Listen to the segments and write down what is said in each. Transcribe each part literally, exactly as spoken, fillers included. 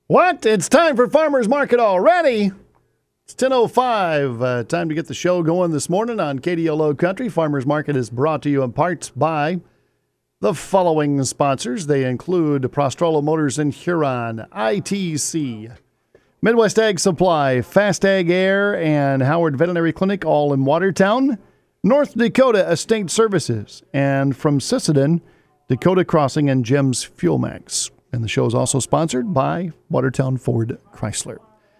What? It's time for Farmers Market already? It's ten oh five. Uh, time to get the show going this morning on K D L O Country. Farmers Market is brought to you in parts by the following sponsors. They include Prostrollo Motors in Huron, I T C, Midwest Ag Supply, Fast Ag Air, and Howard Veterinary Clinic, all in Watertown, North Dakota Estate Services, and from Sisseton, Dakota Crossing and Gems Fuel Max. And the show is also sponsored by Watertown Ford Chrysler.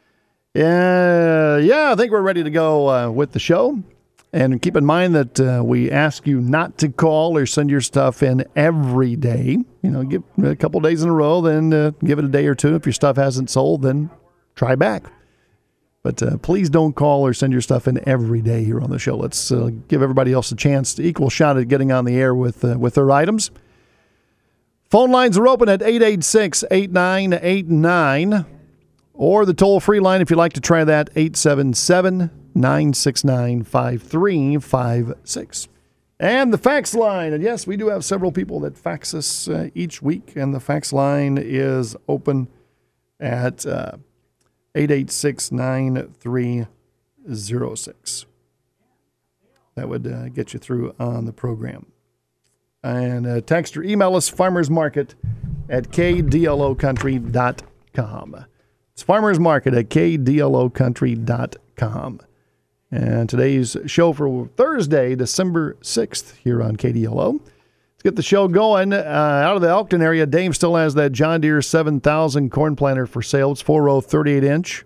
Uh, yeah, I think we're ready to go uh, with the show. And keep in mind that uh, we ask you not to call or send your stuff in every day. You know, give a couple days in a row, then uh, give it a day or two. If your stuff hasn't sold, then try back. But uh, please don't call or send your stuff in every day here on the show. Let's uh, give everybody else a chance to equal shot at getting on the air with uh, with their items. Phone lines are open at eight eight six, eight nine eight nine, or the toll-free line, if you'd like to try that, eight seven seven, nine six nine, five three five six. And the fax line, and yes, we do have several people that fax us uh, each week, and the fax line is open at uh, eight eight six, nine three zero six. That would uh, get you through on the program. And uh, text or email us, farmersmarket at k d l o country dot com. It's farmersmarket at k d l o country dot com. And today's show for Thursday, December sixth, here on K D L O. Let's get the show going. Uh, out of the Elkton area, Dave still has that John Deere seven thousand corn planter for sale. It's four-row, thirty-eight inch.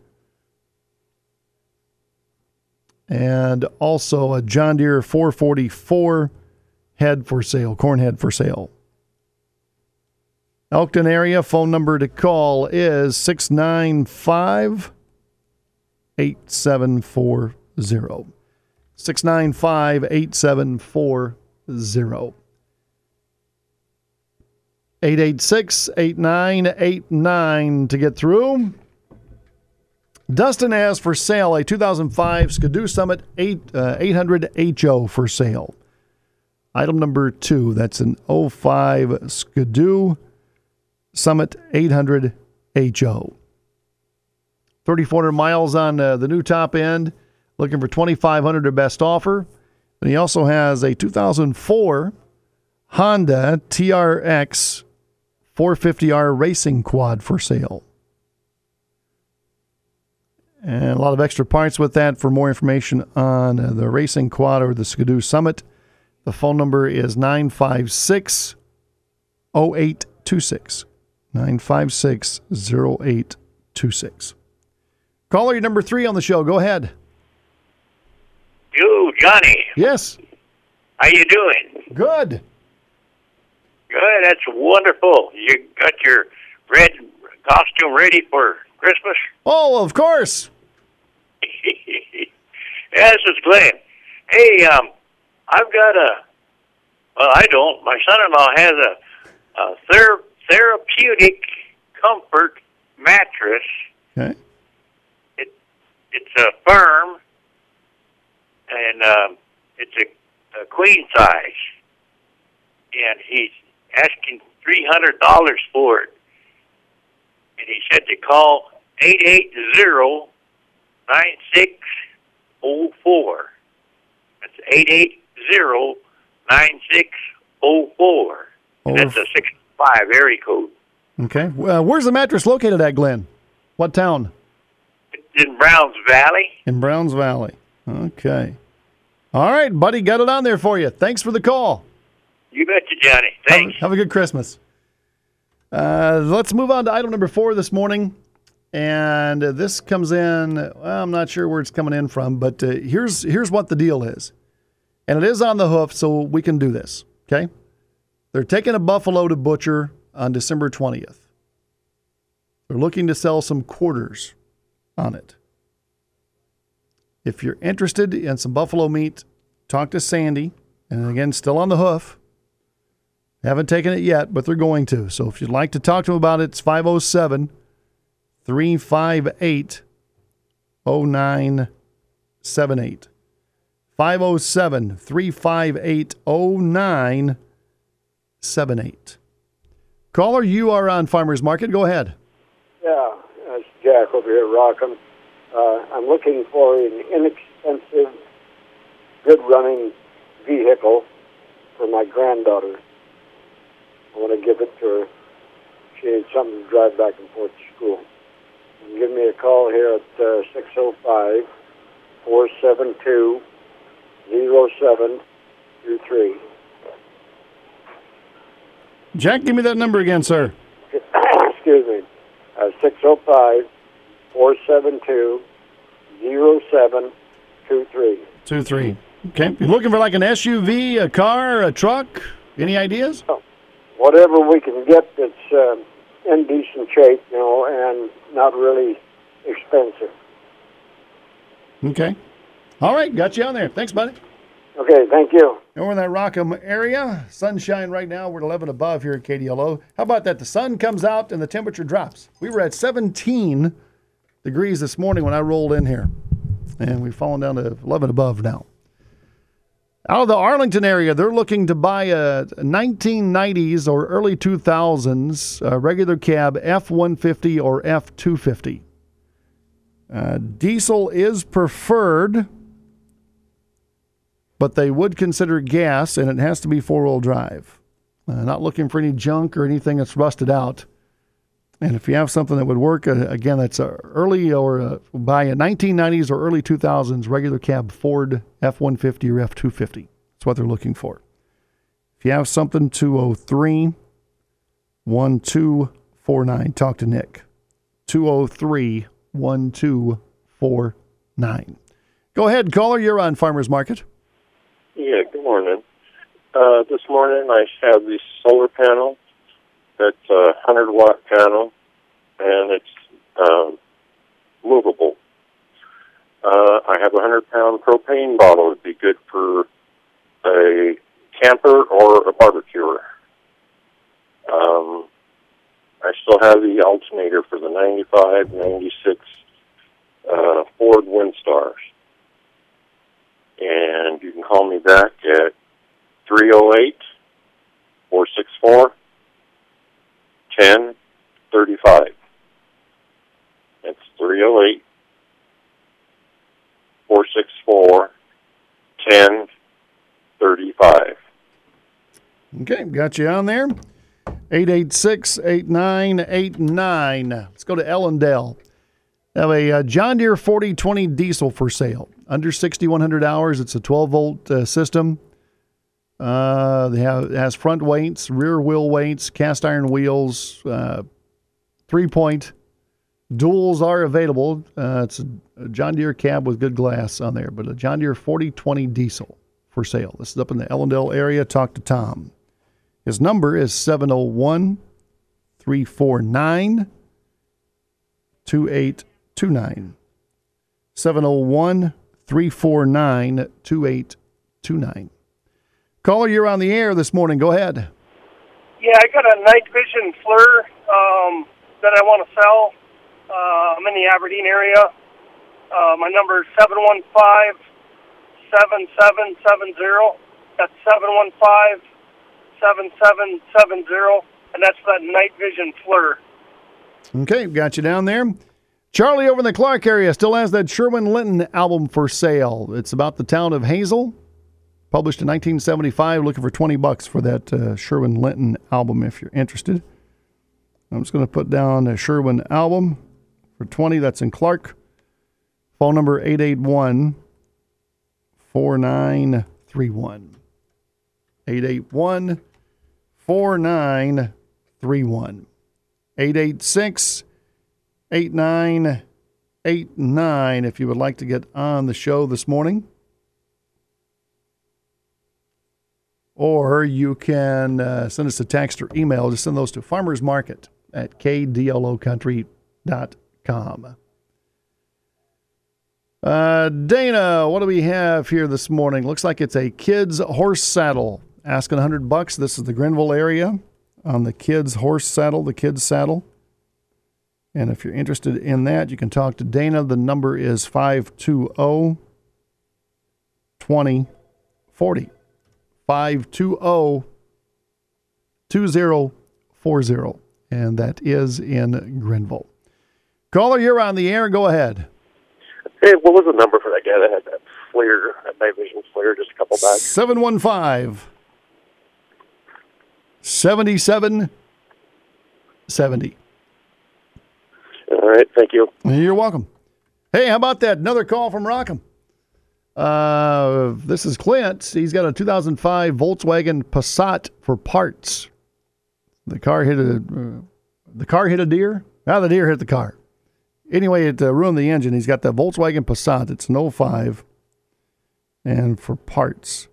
And also a John Deere four forty-four head for sale, corn head for sale. Elkton area, phone number to call is six nine five, eight seven four zero. six nine five, eight seven four zero. eight eight six, eight nine eight nine to get through. Dustin has for sale a two thousand five Skidoo Summit eight, uh, eight hundred H O for sale. Item number two, that's an oh five Skidoo Summit eight hundred H O. thirty-four hundred miles on uh, the new top end, looking for twenty-five hundred dollars, their best offer. And he also has a two thousand four Honda T R X four fifty R Racing Quad for sale. And a lot of extra parts with that. For more information on uh, the Racing Quad or the Skidoo Summit, the phone number is nine five six, oh eight two six. nine five six, oh eight two six. Caller number three on the show. Go ahead. You, Johnny. Yes. How you doing? Good. Good. That's wonderful. You got your red costume ready for Christmas? Oh, of course. Yeah, this is Glenn. Hey, um, I've got a, well, I don't. My son-in-law has a, a ther- therapeutic comfort mattress. Okay. It, it's a firm, and um, it's a, a queen size. And he's asking three hundred dollars for it. And he said to call eight eight zero, nine six zero four. That's eight eight zero, nine six zero four. And that's a six five area code. Okay. Uh, where's the mattress located at, Glenn? What town? It's in Browns Valley. In Browns Valley. Okay. All right, buddy. Got it on there for you. Thanks for the call. You betcha, Johnny. Thanks. Have, have a good Christmas. Uh, let's move on to item number four this morning. And uh, this comes in, well, I'm not sure where it's coming in from, but uh, here's here's what the deal is. And it is on the hoof, so we can do this, okay? They're taking a buffalo to butcher on December twentieth. They're looking to sell some quarters on it. If you're interested in some buffalo meat, talk to Sandy. And again, still on the hoof. Haven't taken it yet, but they're going to. So if you'd like to talk to them about it, it's five oh seven, three five eight, oh nine seven eight. five oh seven, three five eight, oh nine seven eight. Caller, you are on Farmers Market. Go ahead. Yeah, Jack over here at Rockham. Uh, I'm looking for an inexpensive, good-running vehicle for my granddaughter. I want to give it to her. She needs something to drive back and forth to school. You can give me a call here at uh, six oh five, four seven two, oh seven two three. Jack, give me that number again, sir. Excuse me. Uh, six oh five, four seven two, oh seven two three. Two, three. Okay. You looking for like an S U V, a car, a truck? Any ideas? Oh, whatever we can get that's uh, in decent shape, you know, and not really expensive. Okay. All right. Got you on there. Thanks, buddy. Okay, thank you. And we're in that Rockham area. Sunshine right now. We're at eleven above here at K D L O. How about that? The sun comes out and the temperature drops. We were at seventeen degrees this morning when I rolled in here. And we've fallen down to eleven above now. Out of the Arlington area, they're looking to buy a nineteen nineties or early two thousands uh, regular cab F one fifty or F two fifty. Uh, diesel is preferred, but they would consider gas, and it has to be four-wheel drive. Uh, not looking for any junk or anything that's rusted out. And if you have something that would work, uh, again, that's uh, early or uh, buy a nineteen nineties or early two thousands regular cab Ford F one fifty or F two fifty. That's what they're looking for. If you have something, two oh three, one two four nine. Talk to Nick. two oh three, one two four nine. Go ahead, caller. You're on Farmers Market. Yeah, good morning. Uh, this morning I have this solar panel. It's a one hundred watt panel, and it's um, movable. Uh, I have a one hundred pound propane bottle. It would be good for a camper or a barbecuer. Um, I still have the alternator for the ninety-five, ninety-six uh, Ford Windstars. And you can call me back at three oh eight, four six four, ten thirty-five. That's three oh eight, four six four, ten thirty-five. Okay, got you on there. eight eight six, eight nine eight nine. Let's go to Ellendale. They have a uh, John Deere forty twenty diesel for sale. Under sixty-one hundred hours. It's a twelve volt uh, system. Uh, they have, it has front weights, rear wheel weights, cast iron wheels, uh, three-point. Duals are available. Uh, it's a, a John Deere cab with good glass on there, but a John Deere forty twenty diesel for sale. This is up in the Ellendale area. Talk to Tom. His number is seven oh one, three four nine, two eight two nine. seven oh one, three four nine, two eight two nine. Caller, you're on the air this morning. Go ahead. Yeah, I got a night vision FLIR um, that I want to sell. Uh, I'm in the Aberdeen area. Uh, my number is seven one five, seven seven seven zero. That's seven one five, seven seven seven zero. And that's that night vision FLIR. Okay, got you down there. Charlie over in the Clark area still has that Sherwin-Linton album for sale. It's about the town of Hazel. Published in nineteen seventy-five, looking for twenty bucks for that uh, Sherwin-Linton album if you're interested. I'm just going to put down a Sherwin album for twenty. That's in Clark. Phone number eight eight one, four nine three one. eight eight one, four nine three one. eight eight six, eight nine eight nine if you would like to get on the show this morning. Or you can uh, send us a text or email. Just send those to farmersmarket at k d l o country dot com. Uh, Dana, what do we have here this morning? Looks like it's a kid's horse saddle. Asking one hundred bucks. This is the Grenville area on the kid's horse saddle, the kid's saddle. And if you're interested in that, you can talk to Dana. The number is five two zero, two zero four zero. five two zero, two zero four zero. And that is in Grenville. Caller, you're on the air. Go ahead. Hey, what was the number for that guy that had that flare, that night vision flare, just a couple back? seven one five, seven seven seven zero. All right, thank you. You're welcome. Hey, how about that? Another call from Rockham. Uh, this is Clint. He's got a two thousand five Volkswagen Passat for parts. The car hit a uh, the car hit a deer. Now the deer hit the car. Anyway, it uh, ruined the engine. He's got the Volkswagen Passat. It's an oh five, and for parts.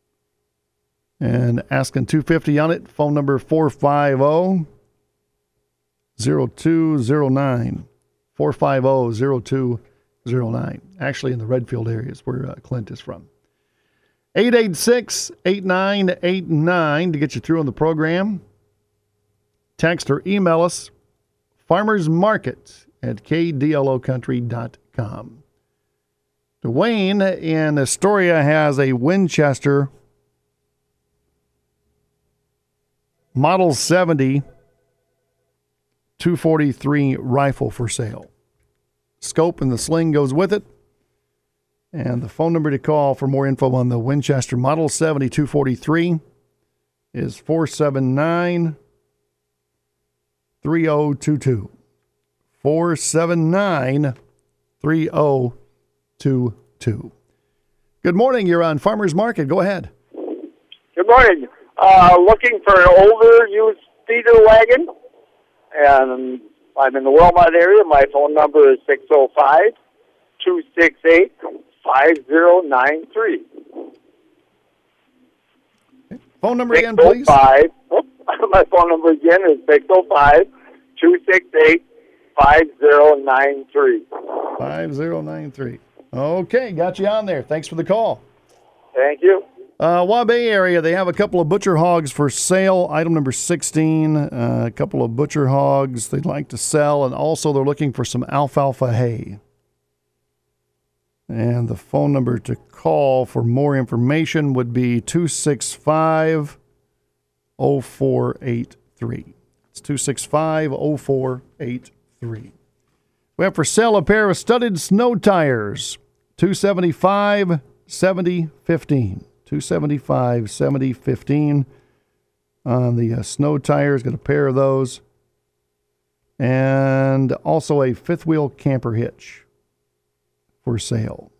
And asking two hundred fifty dollars on it. Phone number four five zero, zero two zero nine. four five zero, zero two zero nine. Actually, in the Redfield area is where uh, Clint is from. eight eight six, eight nine eight nine to get you through on the program. Text or email us, farmersmarket at k d l o country dot com. Dwayne in Astoria has a Winchester Model seventy two forty-three rifle for sale. Scope and the sling goes with it. And the phone number to call for more info on the Winchester Model seventy two forty-three is four seven nine, three zero two two. four seven nine, three zero two two. Good morning. You're on Farmers Market. Go ahead. Good morning. Uh, looking for an older used feeder wagon, and I'm in the Wilmot area. My phone number is six oh five, two six eight, five oh nine three. Phone number again, please. Oh, my phone number again is six oh five, two six eight, five oh nine three. five oh nine three. Okay, got you on there. Thanks for the call. Thank you. Uh, Waubay area, they have a couple of butcher hogs for sale. Item number sixteen, uh, a couple of butcher hogs they'd like to sell, and also they're looking for some alfalfa hay. And the phone number to call for more information would be two six five, oh four eight three. It's two six five, oh four eight three. We have for sale a pair of studded snow tires, two seventy-five, seventy, fifteen. two seventy-five, seventy, fifteen on the uh, snow tires. Got a pair of those. And also a fifth wheel camper hitch for sale.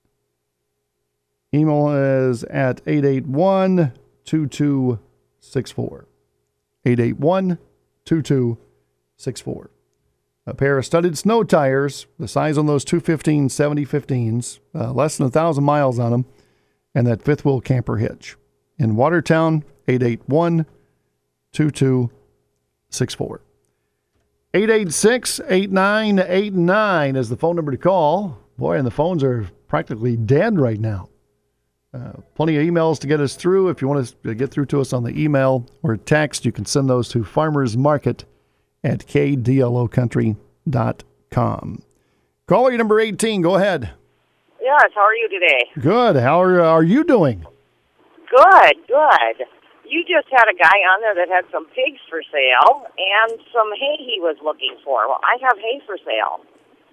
Email is at eight eight one, two two six four. eight eight one, two two six four. A pair of studded snow tires, the size on those two fifteen, seventy, fifteens, uh, less than one thousand miles on them. And that fifth wheel camper hitch. In Watertown, eight eight one, two two six four. eight eight six, eight nine eight nine is the phone number to call. Boy, and the phones are practically dead right now. Uh, plenty of emails to get us through. If you want to get through to us on the email or text, you can send those to farmersmarket at k d l o country dot com. Caller number eighteen, go ahead. Yes, how are you today? Good. How are, are you doing? Good, good. You just had a guy on there that had some pigs for sale and some hay he was looking for. Well, I have hay for sale.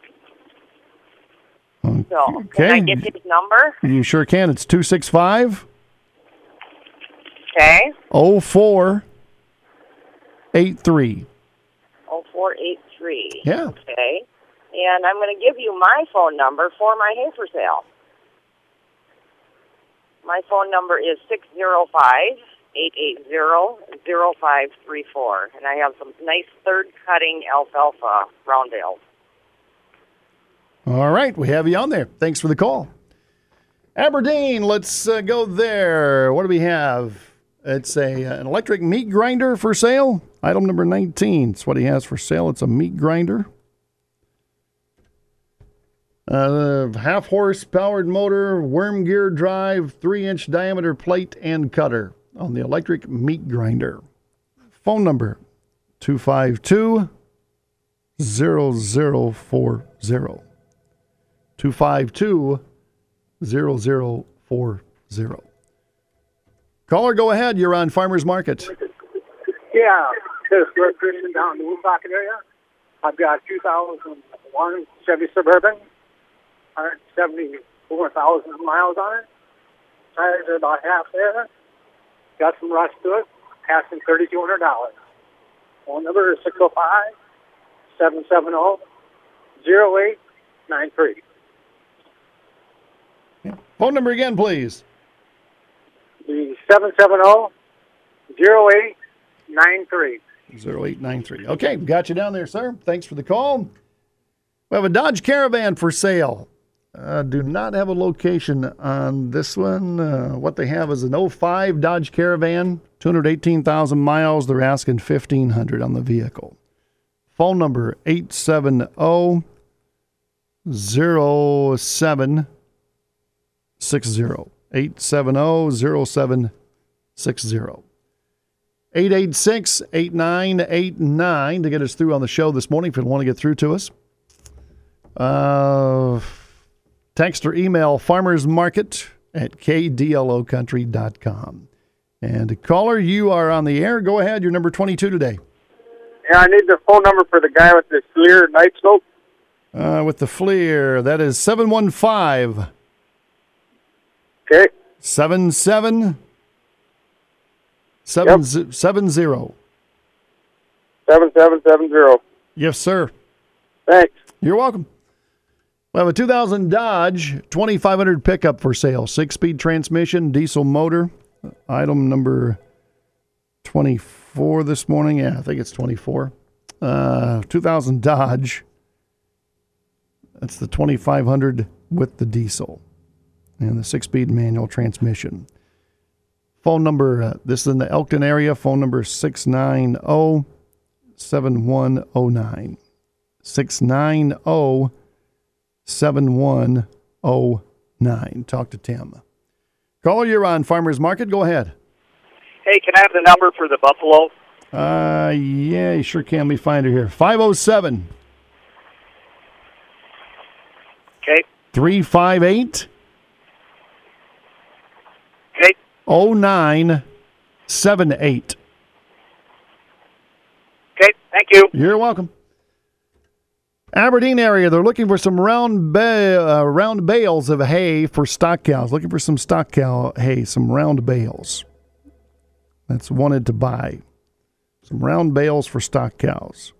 So, Okay. can I get his number? You sure can. It's two six five, Okay. oh four eight three. oh four eight three. Yeah. Okay. And I'm going to give you my phone number for my hay for sale. My phone number is six oh five, eight eight zero, zero five three four. And I have some nice third-cutting alfalfa round bales. All right. We have you on there. Thanks for the call. Aberdeen, let's uh, go there. What do we have? It's a an electric meat grinder for sale. Item number nineteen. It's what he has for sale. It's a meat grinder. Uh, half horse powered motor, worm gear drive, three inch diameter plate and cutter on the electric meat grinder. Phone number two five two, zero zero four zero. two five two, zero zero four zero. Caller, go ahead. You're on Farmers Market. Yeah, this is Greg Christian down in the Woodbucket area. I've got two thousand one Chevy Suburban, one hundred seventy-four thousand miles on it. Tires are about half there. Got some rust to it. Asking thirty-two hundred dollars. Phone number is six oh five, seven seven zero, zero eight nine three. Phone number again, please. The seven seven zero, zero eight nine three. zero eight nine three. Okay, got you down there, sir. Thanks for the call. We have a Dodge Caravan for sale. Uh, do not have a location on this one. Uh, what they have is an oh five Dodge Caravan, two hundred eighteen thousand miles. They're asking fifteen hundred dollars on the vehicle. Phone number eight seven zero, zero seven six zero. eight seven zero, zero seven six zero. eight eight six, eight nine eight nine to get us through on the show this morning if you want to get through to us. Uh, text or email farmersmarket at k d l o country dot com. And caller, you are on the air. Go ahead. You're number twenty-two today. Yeah, I need the phone number for the guy with the Fleer night scope. Uh, with the Fleer, that is seven one five. Okay. Seven seven seven z- seven zero. Seven seven seven zero. Yes, sir. Thanks. You're welcome. We have a two thousand Dodge twenty-five hundred pickup for sale. Six-speed transmission, diesel motor. Item number twenty-four this morning. Yeah, I think it's twenty-four. Uh, two thousand Dodge. That's the twenty-five hundred with the diesel and the six-speed manual transmission. Phone number, uh, this is in the Elkton area, phone number six nine zero, seven one zero nine. six nine zero, seven one zero nine. Talk to Tim. Caller, you're on Farmers Market. Go ahead. Hey, can I have the number for the Buffalo? Uh, yeah, you sure can. Let me find her here. five oh seven. Okay. three five eight. Okay. oh nine seven eight. Okay, thank you. You're welcome. Aberdeen area, they're looking for some round ba- uh, round bales of hay for stock cows. Looking for some stock cow hay, some round bales. That's wanted to buy. Some round bales for stock cows.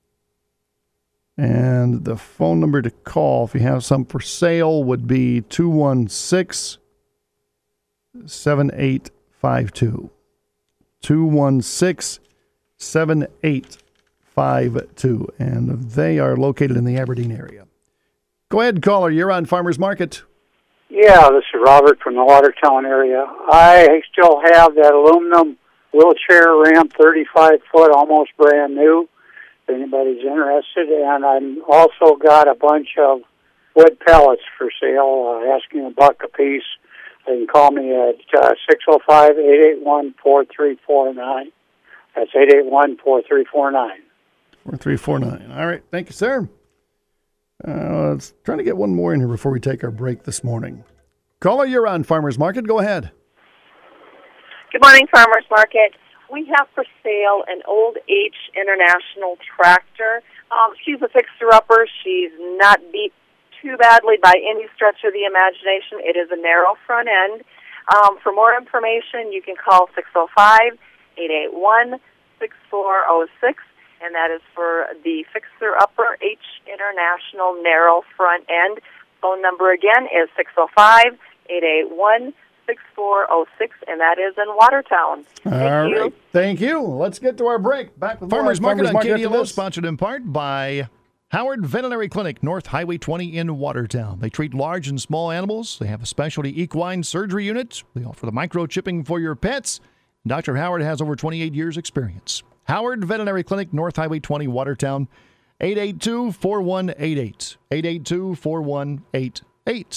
And the phone number to call if you have some for sale would be two one six, seven eight five two. two one six, seven eight five two. And they are located in the Aberdeen area. Go ahead, caller. You're on Farmers Market. Yeah, this is Robert from the Watertown area. I still have that aluminum wheelchair ramp, thirty-five foot, almost brand new, if anybody's interested. And I've also got a bunch of wood pellets for sale, uh, asking a buck a piece. They can call me at uh, six oh five, eight eight one, four three four nine. That's eight eight one, four three four nine. four three four nine. All right. Thank you, sir. Uh, let's trying to get one more in here before we take our break this morning. Caller, you're on Farmers Market. Go ahead. Good morning, Farmers Market. We have for sale an old H International tractor. Um, she's a fixer-upper. She's not beat too badly by any stretch of the imagination. It is a narrow front end. Um, for more information, you can call six oh five, eight eight one, six four oh six, and that is for the fixer-upper H International narrow front end. Phone number again is six oh five, eight eight one, six four oh six, and that is in Watertown. Thank All you. right. Thank you. Let's get to our break. Back with more Farmers on Market Farmers on K D after L O, this. sponsored in part by Howard Veterinary Clinic, North Highway twenty in Watertown. They treat large and small animals. They have a specialty equine surgery unit. They offer the microchipping for your pets. Doctor Howard has over twenty-eight years experience. Howard Veterinary Clinic, North Highway twenty, Watertown, eight eight two, four one eight eight, eight eight two, four one eight eight.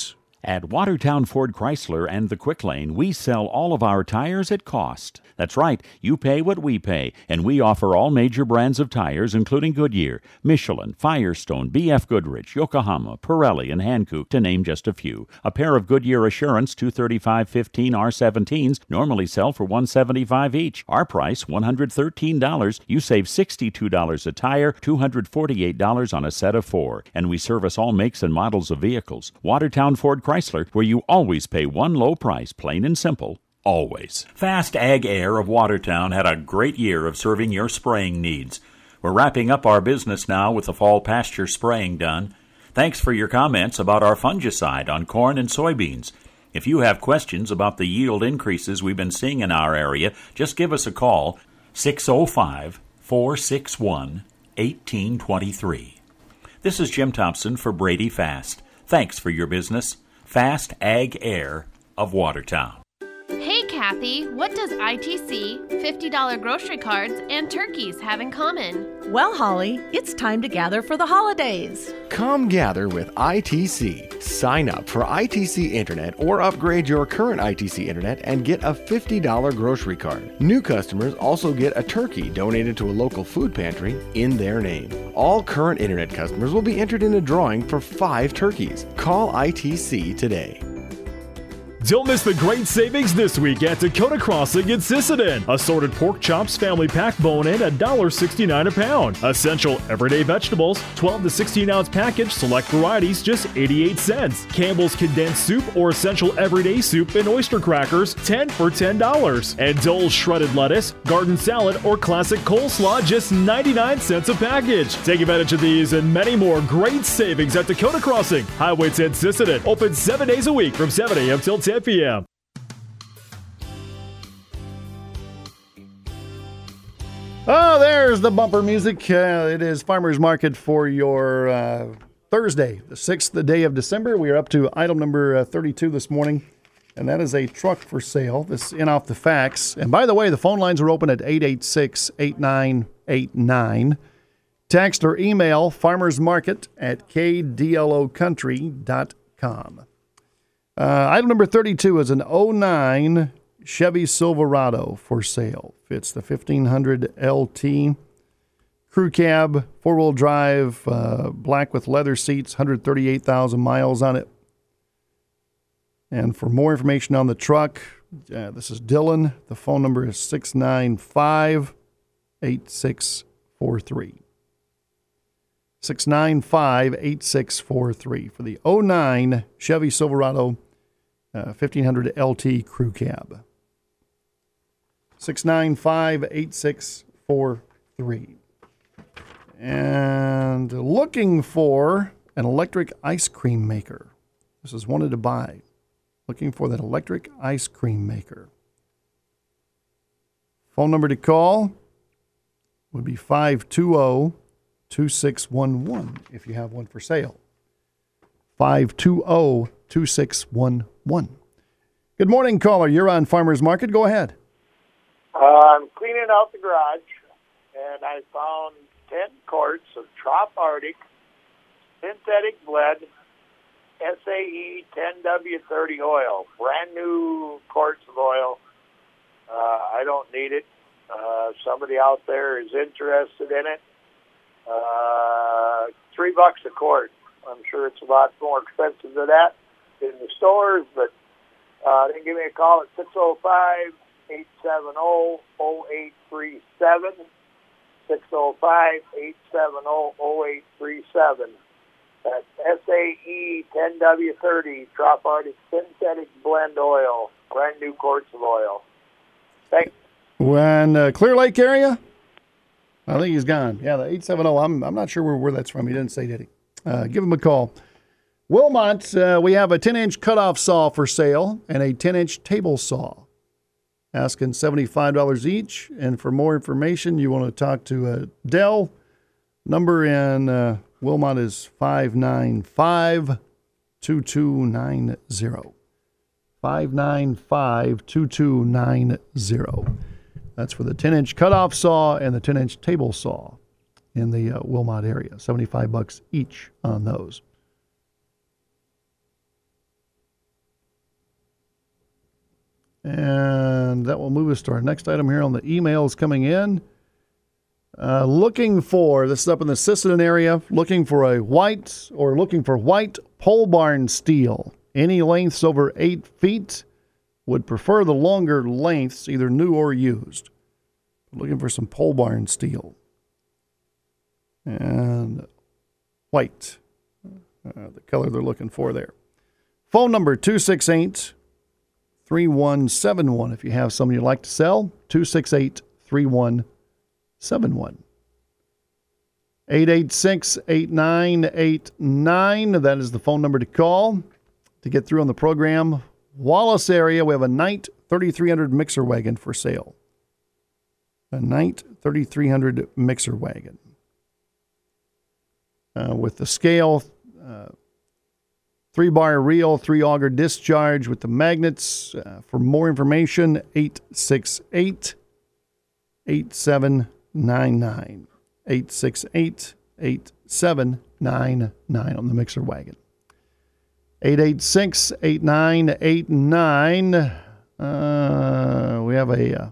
At Watertown Ford Chrysler and the Quick Lane, we sell all of our tires at cost. That's right, you pay what we pay, and we offer all major brands of tires, including Goodyear, Michelin, Firestone, B F Goodrich, Yokohama, Pirelli, and Hankook, to name just a few. A pair of Goodyear Assurance two thirty-five fifteen R seventeens normally sell for one hundred seventy-five dollars each. Our price, one hundred thirteen dollars. You save sixty-two dollars a tire, two hundred forty-eight dollars on a set of four. And we service all makes and models of vehicles. Watertown Ford Chrysler, where you always pay one low price, plain and simple. Always. Fast Ag Air of Watertown had a great year of serving your spraying needs. We're wrapping up our business now with the fall pasture spraying done. Thanks for your comments about our fungicide on corn and soybeans. If you have questions about the yield increases we've been seeing in our area, just give us a call, six oh five, four six one, one eight two three. This is Jim Thompson for Brady Fast. Thanks for your business. Fast Ag Air of Watertown. Hey, Kathy, what does I T C, fifty dollar grocery cards, and turkeys have in common? Well, Holly, it's time to gather for the holidays. Come gather with I T C. Sign up for I T C Internet or upgrade your current I T C Internet and get a fifty dollar grocery card. New customers also get a turkey donated to a local food pantry in their name. All current Internet customers will be entered in a drawing for five turkeys. Call I T C today. Don't miss the great savings this week at Dakota Crossing in Sisseton. Assorted pork chops, family pack bone-in at one dollar sixty-nine a pound. Essential everyday vegetables, twelve to sixteen ounce package, select varieties, just eighty-eight cents. Campbell's condensed soup or essential everyday soup and oyster crackers, ten for ten dollars. And Dole's shredded lettuce, garden salad, or classic coleslaw, just ninety-nine cents a package. Take advantage of these and many more great savings at Dakota Crossing. Highway ten Sisseton, open seven days a week from seven a.m. till ten p.m. Oh, there's the bumper music. Uh, it is Farmers Market for your uh, Thursday, the sixth the day of December. We are up to item number uh, thirty-two this morning, and that is a truck for sale. This is in off the facts. And by the way, the phone lines are open at eight eight six, eight nine eight nine. Text or email farmersmarket at k d l o country dot com. Uh, item number thirty-two is an oh nine Chevy Silverado for sale. It's the fifteen hundred L T crew cab, four-wheel drive, uh, black with leather seats, one hundred thirty-eight thousand miles on it. And for more information on the truck, uh, this is Dylan. The phone number is six nine five, eight six four three. six nine five, eight six four three for the oh nine Chevy Silverado uh, fifteen hundred L T crew cab. six nine five, eight six four three. And looking for an electric ice cream maker. This is wanted to buy. Looking for that electric ice cream maker. Phone number to call would be five two zero, two six one one if you have one for sale. five two zero, two six one one. Good morning, caller. You're on Farmers Market. Go ahead. Uh, I'm cleaning out the garage, and I found ten quarts of Trop Arctic synthetic blend S A E ten W thirty oil. Brand new quarts of oil. Uh, I don't need it. Uh, somebody out there is interested in it. Uh, three bucks a quart. I'm sure it's a lot more expensive than that in the stores, but uh, they can give me a call at six oh five, eight seven oh, oh eight three seven. six oh five, eight seven oh, oh eight three seven. That's S A E ten W thirty Trop Arctic synthetic blend oil. Brand new quarts of oil. Thanks. When uh, Clear Lake area? I think he's gone. Yeah, the eight seven zero. I'm I'm not sure where, where that's from. He didn't say, did he? Uh, give him a call. Wilmot, uh, we have a ten-inch cutoff saw for sale and a ten-inch table saw. Asking seventy-five dollars each. And for more information, you want to talk to uh, Dell. Number in uh, Wilmot is five nine five, two two nine zero. five nine five, two two nine zero. That's for the ten-inch cutoff saw and the ten-inch table saw in the uh, Wilmot area. seventy-five bucks each on those. And that will move us to our next item here on the emails coming in. Uh, looking for, this is up in the Sisseton area, looking for a white or looking for white pole barn steel. Any lengths over eight feet. Would prefer the longer lengths, either new or used. Looking for some pole barn steel. And white. Uh, the color they're looking for there. Phone number two six eight, three one seven one if you have something you'd like to sell. two six eight, three one seven one. eight eight six, eight nine eight nine. That is the phone number to call to get through on the program. Wallace area, we have a Knight thirty-three hundred mixer wagon for sale. A Knight thirty-three hundred mixer wagon. Uh, with the scale, uh, three bar reel, three auger discharge with the magnets. Uh, for more information, eight six eight, eight seven nine nine. eight six eight, eight seven nine nine on the mixer wagon. eight eight six, eight nine eight nine. Uh, we have a uh,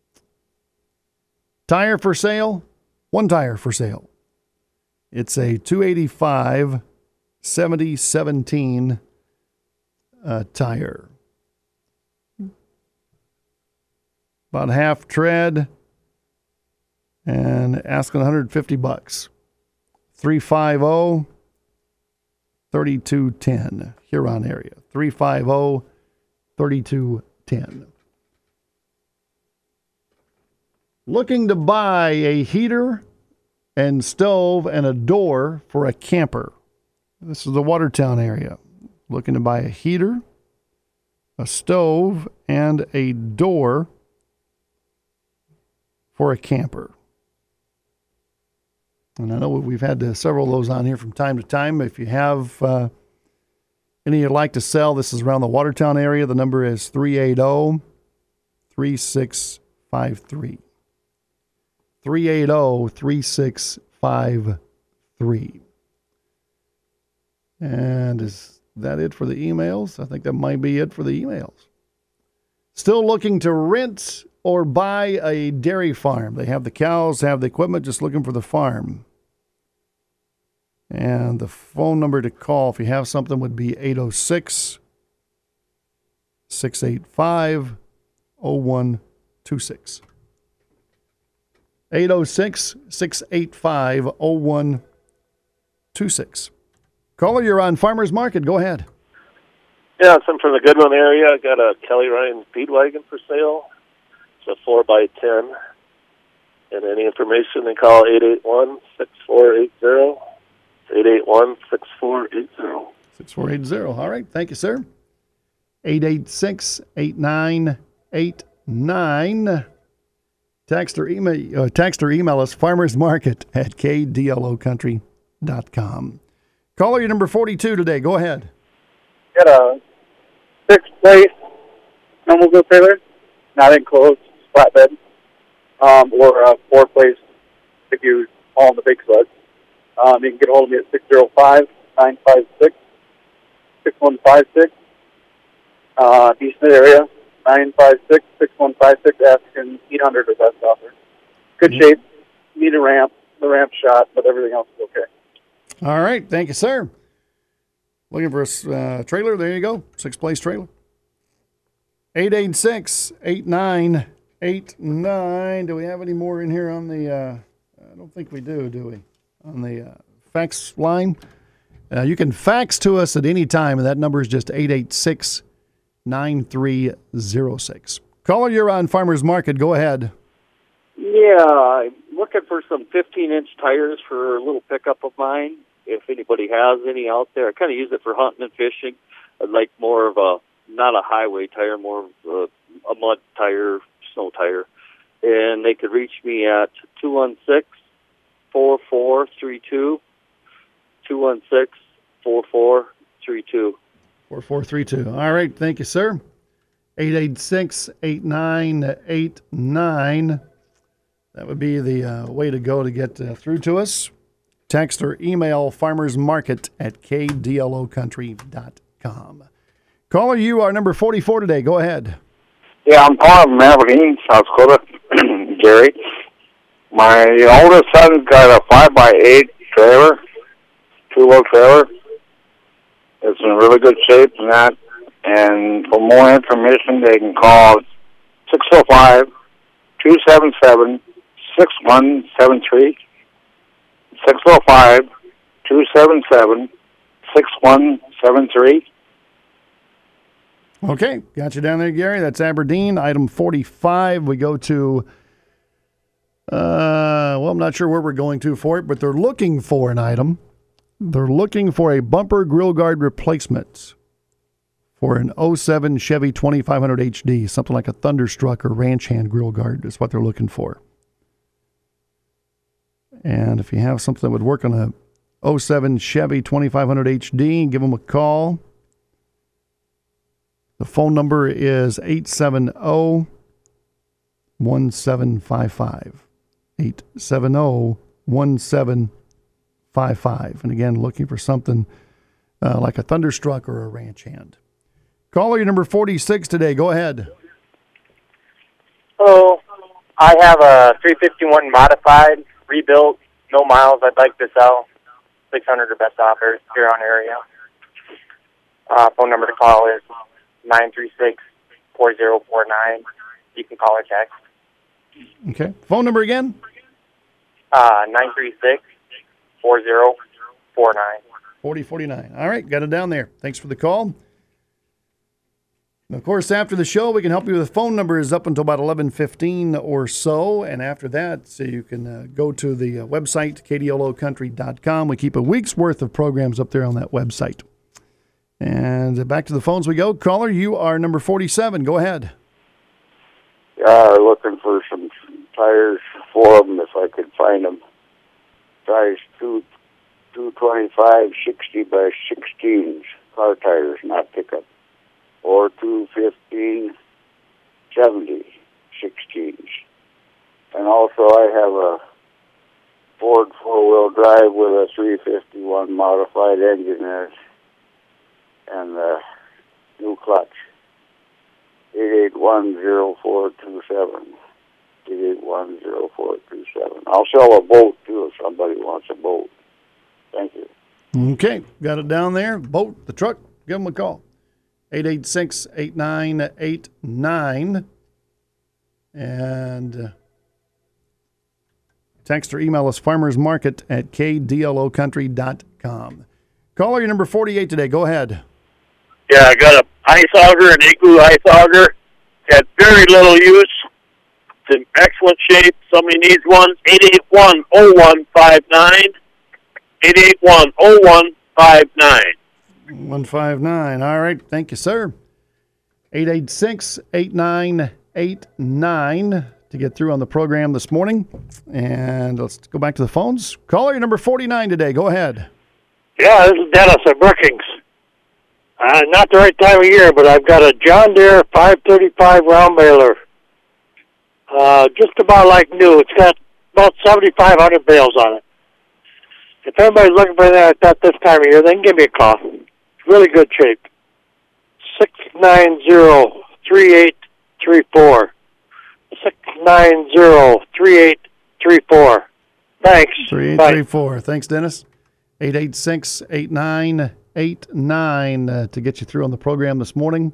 tire for sale. One tire for sale. It's a two eighty-five seventy seventeen uh, tire. About half tread and asking one hundred fifty bucks. three five zero, three two one zero, Huron area. three five zero, three two one zero. Looking to buy a heater and stove and a door for a camper. This is the Watertown area. Looking to buy a heater, a stove, and a door for a camper. And I know we've had uh, several of those on here from time to time. If you have uh, any you'd like to sell, this is around the Watertown area. The number is three eight zero, three six five three. three eight zero, three six five three. And is that it for the emails? I think that might be it for the emails. Still looking to rent or buy a dairy farm. They have the cows, have the equipment, just looking for the farm. And the phone number to call if you have something would be eight oh six, six eight five, oh one two six. eight oh six, six eight five, oh one two six. Caller, you're on Farmers Market. Go ahead. Yeah, I'm from the Goodwin area. I got a Kelly Ryan feed wagon for sale. It's a four by ten. And any information, they call eight eight one, six four eight zero. eight eight one, six four eight zero. six four eight zero. All right. Thank you, sir. eight eight six, eight nine eight nine. Text or email, uh, text or email us, farmersmarket at k d l o country dot com. Caller, your number forty-two today. Go ahead. Got a six-place snowmobile trailer, not enclosed, flatbed, um, or a four-place if you haul the big sled. Um, you can get a hold of me at six oh five, nine five six, six one five six. Uh, decent area, nine five six, six one five six, asking eight hundred or best offer. Good mm-hmm. shape, need a ramp, the ramp shot, but everything else is okay. All right, thank you, sir. Looking for a uh, trailer? There you go, six-place trailer. eight eight six, eight nine eight nine. Do we have any more in here on the, uh, I don't think we do, do we? On the uh, fax line? Uh, you can fax to us at any time, and that number is just eight eight six, nine three zero six. Caller, you're on Farmers Market. Go ahead. Yeah, I'm looking for some fifteen-inch tires for a little pickup of mine. If anybody has any out there, I kind of use it for hunting and fishing. I'd like more of a, not a highway tire, more of a, a mud tire, snow tire. And they could reach me at two one six, four four three two, two one six, four four three two. four four three two. All right, thank you, sir. eight eight six, eight nine eight nine. That would be the uh, way to go to get uh, through to us. Text or email farmersmarket at k d l o country dot com. Caller, you are number forty-four today. Go ahead. Yeah, I'm calling from Aberdeen, South Dakota, Gary. My oldest son's got a five by eight trailer, two-wheel trailer. It's in really good shape and that. And for more information, they can call six oh five, two seven seven, six one seven three. six oh five, two seven seven, six one seven three. Okay, got you down there, Gary. That's Aberdeen. Item forty-five, we go to, uh, well, I'm not sure where we're going to for it, but they're looking for an item. They're looking for a bumper grill guard replacement for an oh seven Chevy twenty-five hundred H D, something like a Thunderstruck or Ranch Hand grill guard is what they're looking for. And if you have something that would work on a oh seven Chevy twenty-five hundred H D, give them a call. The phone number is eight seven zero, one seven five five. eight seven zero, one seven five five. And again, looking for something uh, like a Thunderstruck or a Ranch Hand. Caller, your number forty-six today. Go ahead. Hello. I have a three fifty-one modified, rebuilt, no miles I'd like to sell. six hundred or best offer here on area. Uh, phone number to call is nine three six, four zero four nine. You can call or text. Okay. Phone number again? Uh, nine three six, four zero four nine. forty forty-nine. All right, got it down there. Thanks for the call. And of course, after the show, we can help you with phone numbers up until about eleven fifteen or so. And after that, so you can uh, go to the uh, website, K D L O country dot com. We keep a week's worth of programs up there on that website. And back to the phones we go. Caller, you are number forty-seven. Go ahead. Yeah, looking for some tires, four of them if I could find them. Tires two, two twenty-five, sixty by sixteens, car tires, not pickup. Or two fifteen, seventy, sixteens. And also I have a Ford four-wheel drive with a three fifty-one modified engine in it and a new clutch. eight eight one, zero four two seven. eight eight one, zero four two seven. I'll sell a boat, too, if somebody wants a boat. Thank you. Okay, got it down there. Boat, the truck, give them a call. eight eight six, eight nine eight nine. And uh, text or email us farmersmarket at K D L O country dot com. Caller, your number forty-eight today. Go ahead. Yeah, I got a ice auger, an Igloo ice auger. Had very little use. It's in excellent shape. Somebody needs one. eight eight one, oh one five nine. eight eight one, oh one five nine. one five nine. All right. Thank you, sir. eight eight six, eight nine eight nine to get through on the program this morning. And let's go back to the phones. Caller, your number forty-nine today. Go ahead. Yeah, this is Dennis at Brookings. Uh, not the right time of year, but I've got a John Deere five thirty-five round baler. Uh, just about like new. It's got about seventy-five hundred bales on it. If anybody's looking for that at this time of year, then give me a call. It's really good shape. six nine zero, three eight three four. six nine zero, three eight three four. Thanks. three eight three four. Thanks, Dennis. eight eight six, eight nine eight nine uh, to get you through on the program this morning.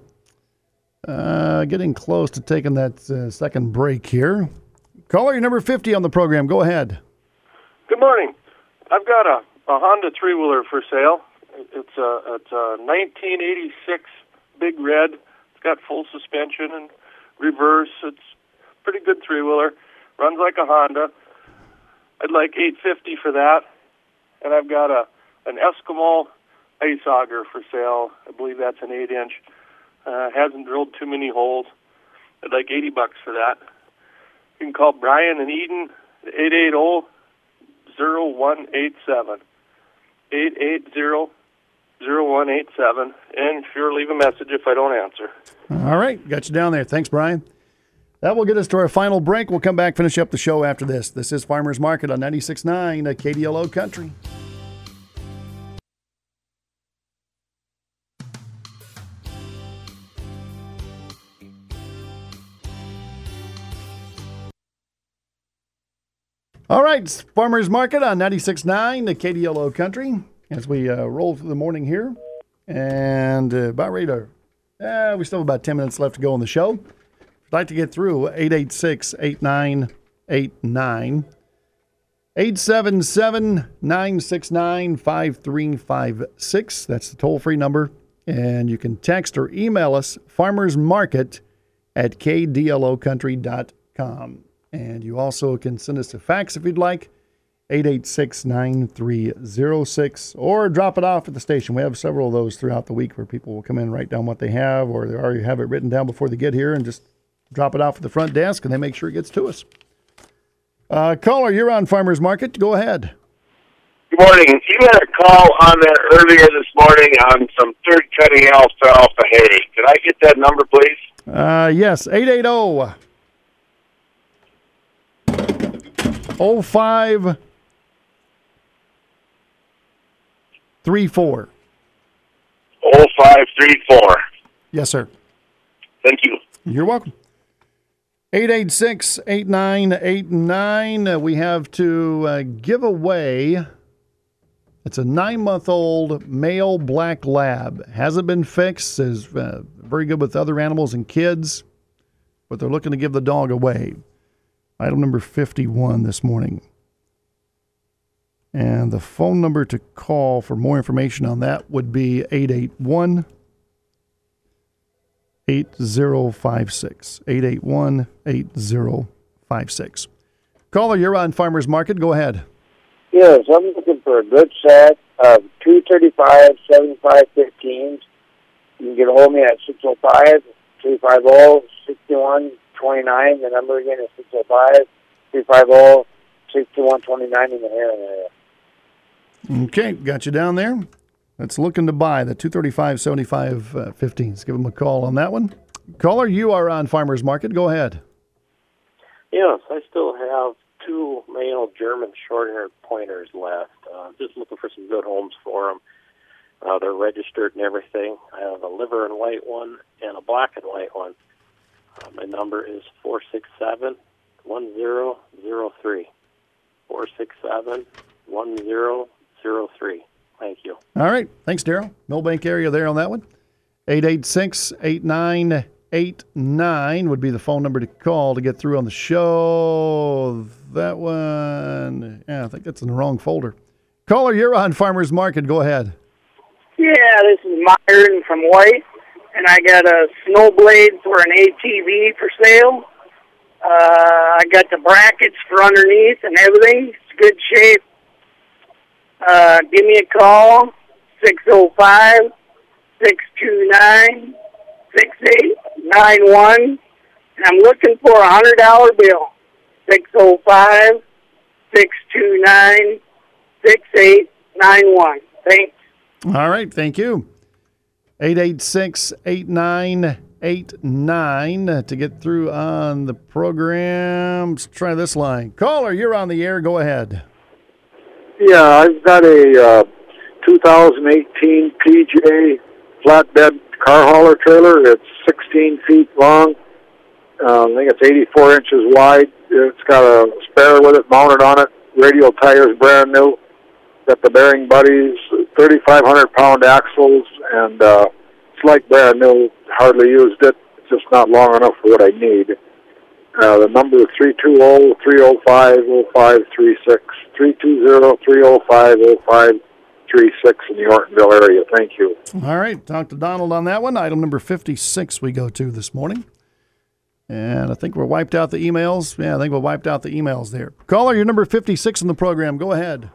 Uh, getting close to taking that uh, second break here. Caller, your number fifty on the program. Go ahead. Good morning. I've got a, a Honda three-wheeler for sale. It's a, it's a nineteen eighty-six Big Red. It's got full suspension and reverse. It's a pretty good three-wheeler. Runs like a Honda. I'd like eight hundred fifty dollars for that. And I've got a an Eskimo ice auger for sale. I believe that's an eight inch. Uh, hasn't drilled too many holes. I'd like eighty bucks for that. You can call Brian and Eden at eight eight zero, zero one eight seven. eight eight zero, zero one eight seven. And sure, leave a message if I don't answer. All right. Got you down there. Thanks, Brian. That will get us to our final break. We'll come back, finish up the show after this. This is Farmers Market on ninety-six point nine at K D L O Country. All right, Farmers Market on ninety-six point nine, the K D L O Country, as we uh, roll through the morning here. And uh, about ready to, uh, we still have about ten minutes left to go on the show. If you'd like to get through, eight eight six, eight nine eight nine. eight seven seven, nine six nine, five three five six. That's the toll-free number. And you can text or email us, farmersmarket at k d l o country dot com. And you also can send us a fax if you'd like, eight eight six, nine three zero six, or drop it off at the station. We have several of those throughout the week where people will come in and write down what they have, or they already have it written down before they get here and just drop it off at the front desk, and they make sure it gets to us. Uh, caller, you're on Farmers Market. Go ahead. Good morning. You had a call on that earlier this morning on some third-cutting alfalfa hay. Could I get that number, please? Uh, yes, eight eight zero, oh five three four. oh five three four. Yes, sir. Thank you. You're welcome. eight eight six, eight nine eight nine. Uh, we have to uh, give away, it's a nine-month-old male black lab. Hasn't been fixed, is uh, very good with other animals and kids, but they're looking to give the dog away. Item number fifty-one this morning. And the phone number to call for more information on that would be eight eight one, eight zero five six. eight eight one, eight zero five six. Caller, you're on Farmers Market. Go ahead. Yes, I'm looking for a good set of two thirty-five, seventy-five fifteens. You can get a hold of me at six oh five, three five oh, six one two nine. The number again is six oh five, three five oh, six one two nine in the Heron area. Okay, got you down there. That's looking to buy the two thirty-five, seventy-five uh, fifteens. Give them a call on that one. Caller, you are on Farmers Market. Go ahead. Yes, I still have two male German short-haired pointers left. Uh, just looking for some good homes for them. Uh, they're registered and everything. I have a liver and white one and a black and white one. Uh, my number is four six seven, one zero zero three. four six seven, one zero zero three. Thank you. All right. Thanks, Daryl. Millbank area there on that one. eight eight six, eight nine eight nine would be the phone number to call to get through on the show. That one, yeah, I think that's in the wrong folder. Caller, you're on Farmers Market. Go ahead. Yeah, this is Myron from White, and I got a Snowblade for an A T V for sale. Uh, I got the brackets for underneath and everything. It's good shape. Uh, give me a call, six oh five, six two nine, six eight nine one, and I'm looking for a one hundred dollar bill, six oh five, six two nine, six eight nine one. Thanks. All right, thank you. eight eight six, eight nine eight nine to get through on the program. Let's try this line. Caller, you're on the air. Go ahead. Yeah, I've got a uh, two thousand eighteen P J flatbed car hauler trailer. It's sixteen feet long. Um, I think it's eighty-four inches wide. It's got a spare with it mounted on it. Radial tires, brand new. Got the Bearing Buddies, thirty-five hundred pound axles, and uh, it's like brand new. Hardly used it. It's just not long enough for what I need. Uh, the number is three two zero, three oh five, oh five three six. three two zero, three oh five, oh five three six in the Ortonville area. Thank you. All right. Talk to Donald on that one. Item number fifty-six we go to this morning. And I think we're wiped out the emails. Yeah, I think we wiped out the emails there. Caller, you're number fifty-six in the program. Go ahead.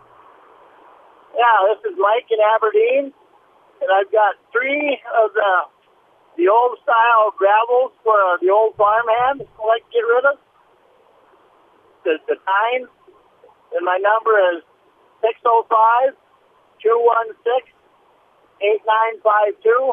Yeah, this is Mike in Aberdeen, and I've got three of the the old style gravels for the old farmhand I like to get rid of. The, the nine, and my number is six oh five, two one six, eight nine five two.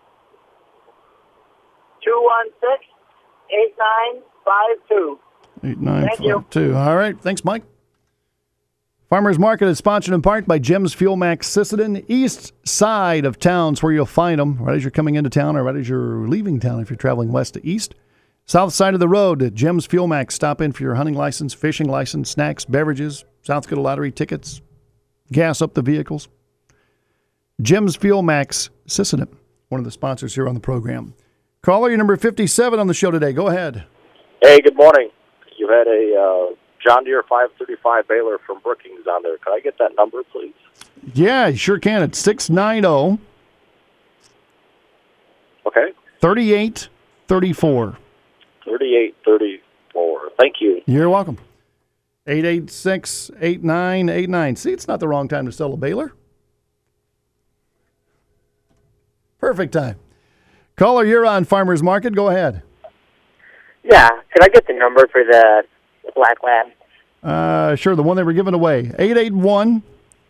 two one six, eight nine five two. eight nine five two. All right. Thanks, Mike. Farmers Market is sponsored in part by Jim's Fuel Max Sisseton, east side of town's where you'll find them right as you're coming into town or right as you're leaving town if you're traveling west to east. South side of the road at Jim's Fuel Max. Stop in for your hunting license, fishing license, snacks, beverages, South Dakota Lottery tickets, gas up the vehicles. Jim's Fuel Max, Sisseton, one of the sponsors here on the program. Caller, your number fifty-seven on the show today. Go ahead. Hey, good morning. You had a uh, John Deere five thirty-five baler from Brookings on there. Could I get that number, please? Yeah, you sure can. It's six nine zero. Okay. thirty-eight thirty-four. thirty-eight thirty-four. Thank you. You're welcome. eight eight six, eight nine eight nine. See, it's not the wrong time to sell a baler. Perfect time. Caller, you're on Farmers Market. Go ahead. Yeah. Could I get the number for the Black Lab? Uh, sure, the one they were giving away. eight eight one,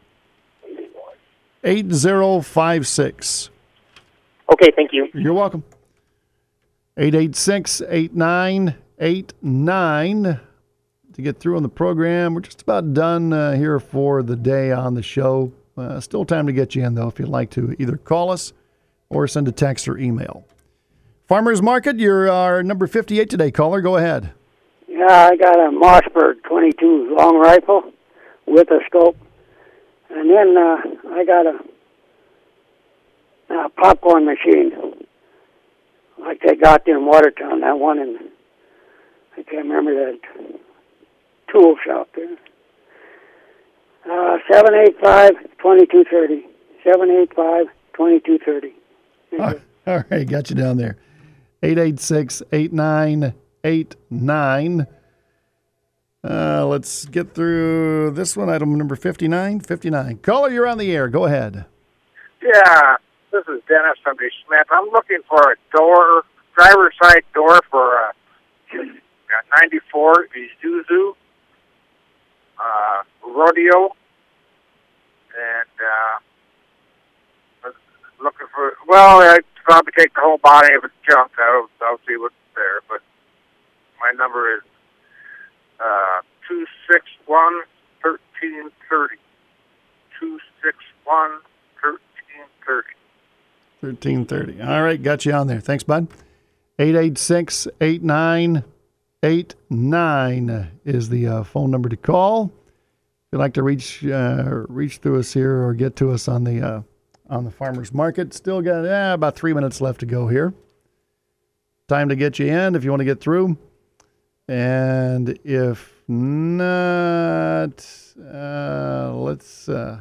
eight zero five six. Okay, thank you. You're welcome. eight eight six, eight nine eight nine. To get through on the program, we're just about done uh, here for the day on the show. Uh, still time to get you in, though, if you'd like to either call us or send a text or email. Farmers Market, you're our number fifty-eight today. Caller, go ahead. Yeah, I got a Mossberg twenty-two long rifle with a scope. And then uh, I got a, a popcorn machine like they got there in Watertown, that one in, I can't remember that tool shop there. Uh, seven eight five, two two three zero. seven eight five, two two three zero. All, all right, got you down there. eight eight six, eight nine eight nine. Uh, let's get through this one, item number fifty-nine. fifty-nine. Caller, you're on the air. Go ahead. Yeah, this is Dennis from DeSmith. I'm looking for a door, driver's side door for a, a ninety-four Isuzu uh, Rodeo. And uh, looking for, well, I'd probably take the whole body if it's junk. I'll, I'll see what's there. But my number is uh, two six one, one three three zero. two six one, one three three zero. thirteen thirty. All right, got you on there. Thanks, bud. eight eight six, eight nine eight nine is the uh, phone number to call. If you'd like to reach uh, reach through us here or get to us on the uh, on the Farmers Market, still got eh, about three minutes left to go here. Time to get you in if you want to get through. And if not, uh, let's... Uh,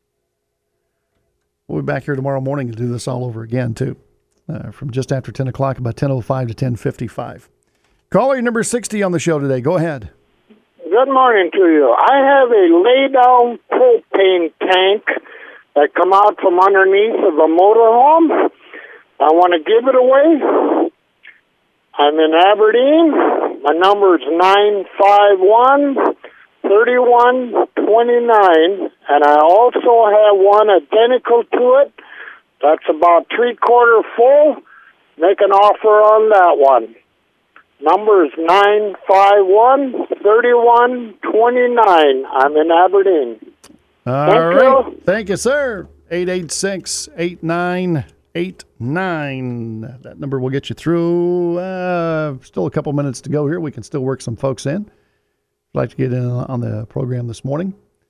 we'll be back here tomorrow morning to do this all over again, too. Uh, from just after ten o'clock, about ten oh five to ten fifty-five. Caller, number sixty on the show today. Go ahead. Good morning to you. I have a lay-down propane tank that come out from underneath of a motorhome. I want to give it away. I'm in Aberdeen. My number is nine five one, three one two nine, and I also have one identical to it that's about three-quarter full. Make an offer on that one. Number is nine five one, three one two nine. I'm in Aberdeen. All Thank right. you. Thank you, sir. eight eight six, eight nine eight nine. That number will get you through. Uh, still a couple minutes to go here. We can still work some folks in. If you'd like to get in on the program this morning.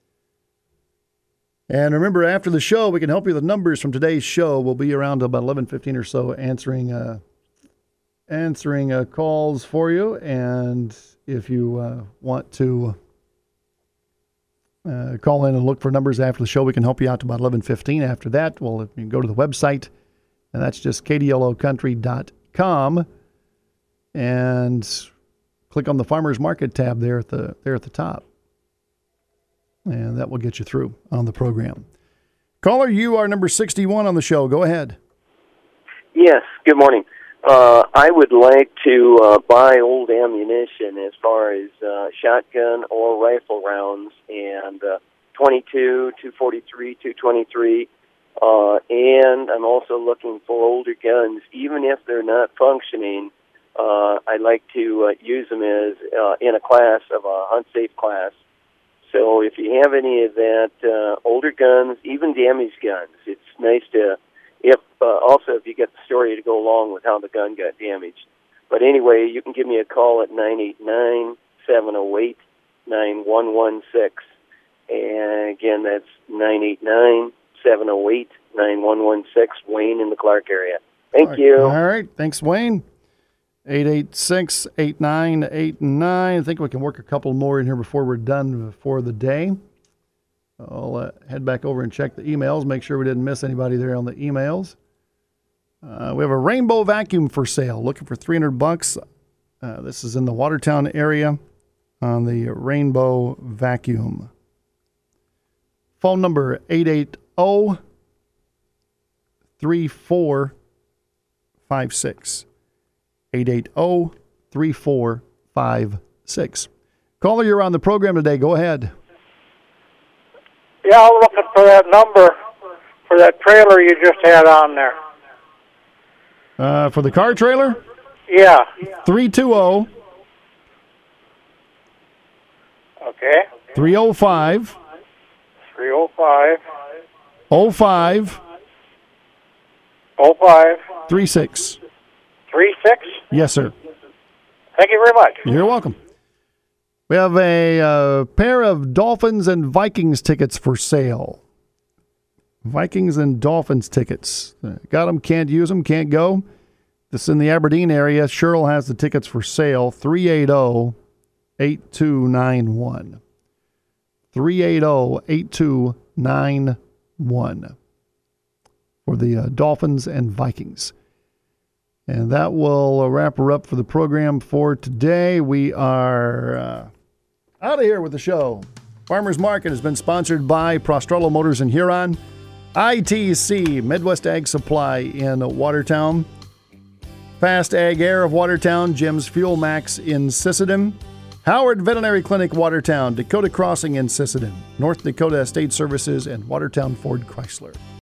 And remember, after the show, we can help you with the numbers from today's show. We'll be around about eleven fifteen or so answering uh, answering uh, calls for you. And if you uh, want to uh, call in and look for numbers after the show, we can help you out to about eleven fifteen. After that, well, you can go to the website, and that's just K D L O country dot com, and click on the Farmers Market tab there at the there at the top. And that will get you through on the program. Caller, you are number sixty-one on the show. Go ahead. Yes, good morning. Uh, I would like to uh, buy old ammunition as far as uh, shotgun or rifle rounds, and uh, twenty-two, two forty-three, two twenty-three, uh, and I'm also looking for older guns. Even if they're not functioning, uh, I'd like to uh, use them as uh, in a class of a hunt-safe class. So if you have any of that, uh, older guns, even damaged guns, it's nice to, if uh, also if you get the story to go along with how the gun got damaged. But anyway, you can give me a call at nine eight nine, seven oh eight, nine one one six. And again, that's nine eight nine, seven oh eight, nine one one six, Wayne in the Clark area. Thank All right. you. All right. Thanks, Wayne. eight eight six, eight nine eight nine. I think we can work a couple more in here before we're done for the day. I'll uh, head back over and check the emails, make sure we didn't miss anybody there on the emails. Uh, we have a Rainbow vacuum for sale, looking for three hundred bucks. Uh, this is in the Watertown area on the Rainbow vacuum. Phone number eight eight zero, three four five six. eight eight zero, three four five six. Caller, you're on the program today. Go ahead. Yeah, I'm looking for that number for that trailer you just had on there. Uh, for the car trailer? Yeah. three two zero, Okay. three oh five, three oh five, oh five, oh five, three six. three six. Yes, sir. Thank you very much. You're welcome. We have a uh, pair of Dolphins and Vikings tickets for sale. Vikings and Dolphins tickets. Uh, got them, can't use them, can't go. This is in the Aberdeen area. Sherrill has the tickets for sale. three eight zero, eight two nine one. three eight zero, eight two nine one for the uh, Dolphins and Vikings. And that will uh, wrap her up for the program for today. We are uh, out of here with the show. Farmers Market has been sponsored by Prostrello Motors in Huron, I T C, Midwest Ag Supply in Watertown, Fast Ag Air of Watertown, Jim's Fuel Max in Sisseton, Howard Veterinary Clinic Watertown, Dakota Crossing in Sisseton, North Dakota Estate Services, and Watertown Ford Chrysler.